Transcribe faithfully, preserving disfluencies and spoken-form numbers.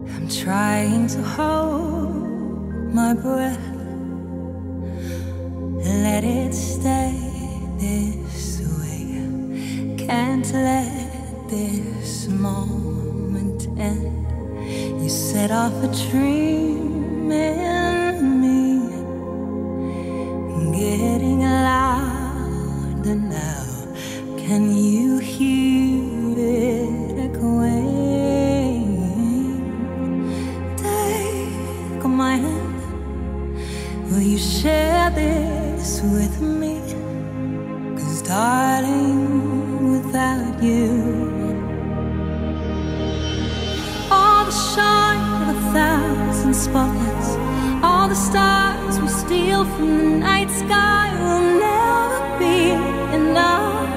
I'm trying to hold my breath, let it stay this way. Can't let this moment end. You set off a dream in me, getting louder now. Can you hear it echoing? Take my hand, will you share this with me? 'Cause darling, without you, all the shine of a thousand spotlights, all the stars we steal from the night sky will never be enough.